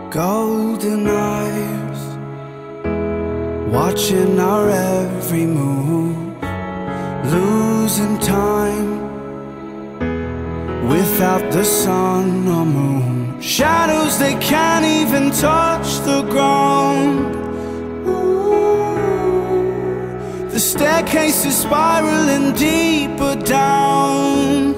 Golden eyes, watching our every move, losing time without the sun or moon. Shadows, they can't even touch the ground. Ooh, the staircase is spiraling deeper down.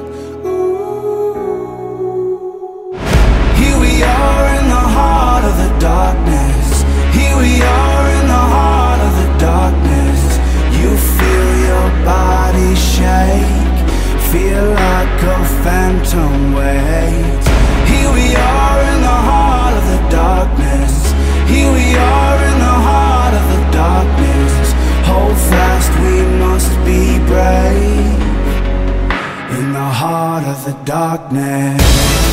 Here we are in the heart of the darkness. Here we are in the heart of the darkness. You feel your body shake, feel like a phantom waits. Here we are in the heart of the darkness. Here we are in the heart of the darkness. Hold fast, we must be brave. In the heart of the darkness.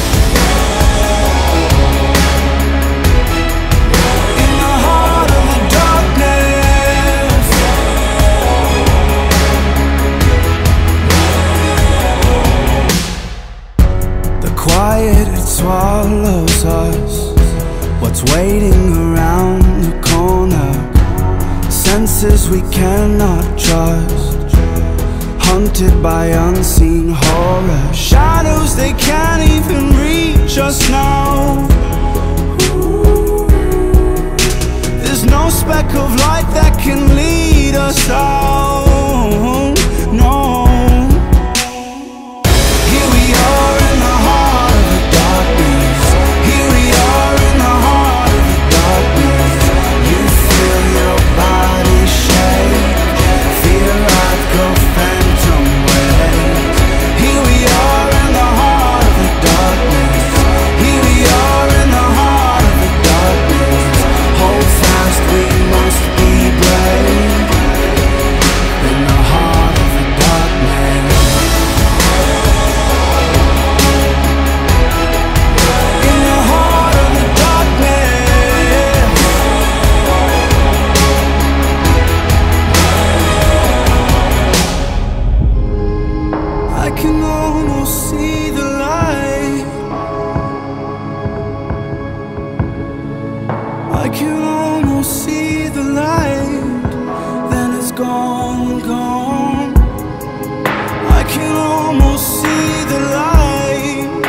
Quiet, it swallows us. What's waiting around the corner? Senses we cannot trust, hunted by unseen horror. Shadows, they can't even reach us now. Ooh, there's no speck of light that can lead us out. No. I can almost see the light. I can almost see the light. Then it's gone, gone. I can almost see the light.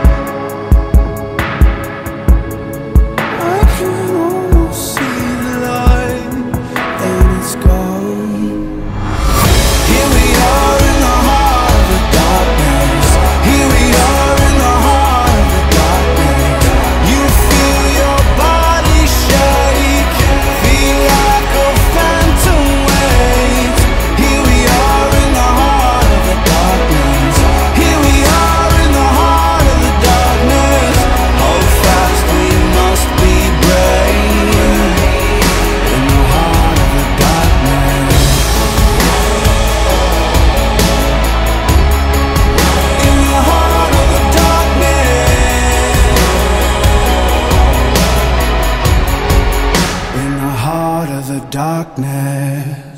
I can almost see the light. Then it's gone. Here we are in the heart of the darkness. Here we are in the heart of the darkness. You feel your body shake, feel like a phantom waits. Here we are in the heart of the darkness. Here we are in the heart of the darkness. Hold fast, we must be brave. In the heart of the darkness. In the heart of the darkness. In the heart of the darkness.